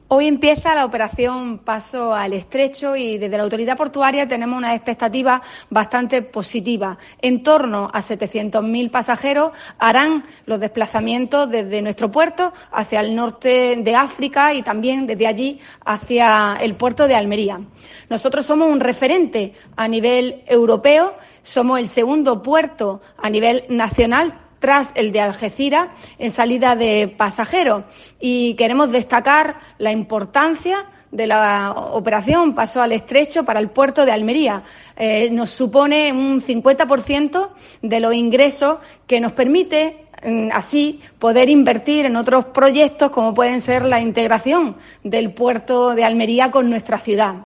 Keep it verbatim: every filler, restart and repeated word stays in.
Hoy empieza la operación Paso al Estrecho y desde la Autoridad Portuaria tenemos una expectativa bastante positiva. En torno a setecientos mil pasajeros harán los desplazamientos desde nuestro puerto hacia el norte de África y también desde allí hacia el puerto de Almería. Nosotros somos un referente a nivel europeo, somos el segundo puerto a nivel nacional tras el de Algeciras en salida de pasajeros y queremos destacar la importancia de la operación Paso al Estrecho para el puerto de Almería. Eh, nos supone un cincuenta por ciento de los ingresos que nos permite así poder invertir en otros proyectos como pueden ser la integración del puerto de Almería con nuestra ciudad.